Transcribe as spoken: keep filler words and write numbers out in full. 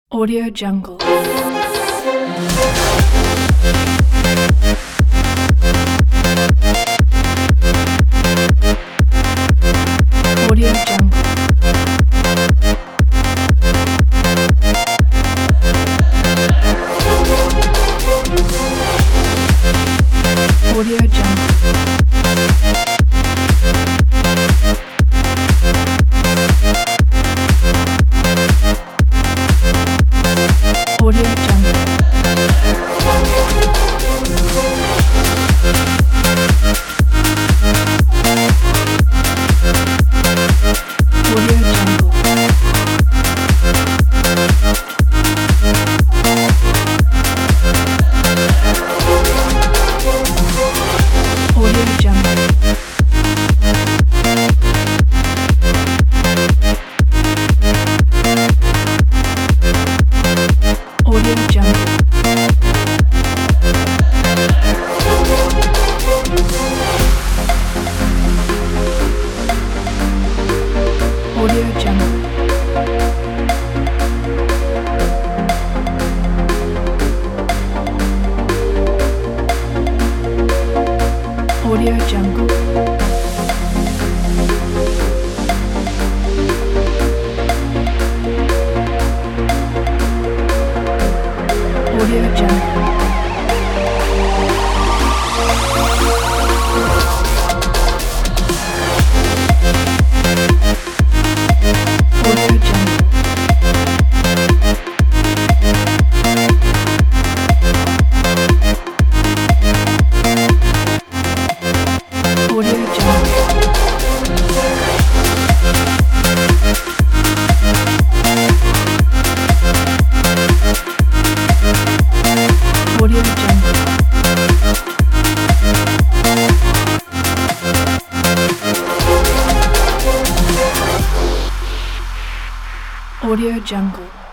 Audio Jungle. Audio Jungle. Audio Jungle. Audio Jungle. Audio Jungle. Audio Jungle. Audio Jungle. Audio Jungle. Audio Jungle. Audio Jungle. Audio Jungle. Audio Jungle. Audio Jungle. Audio Jungle.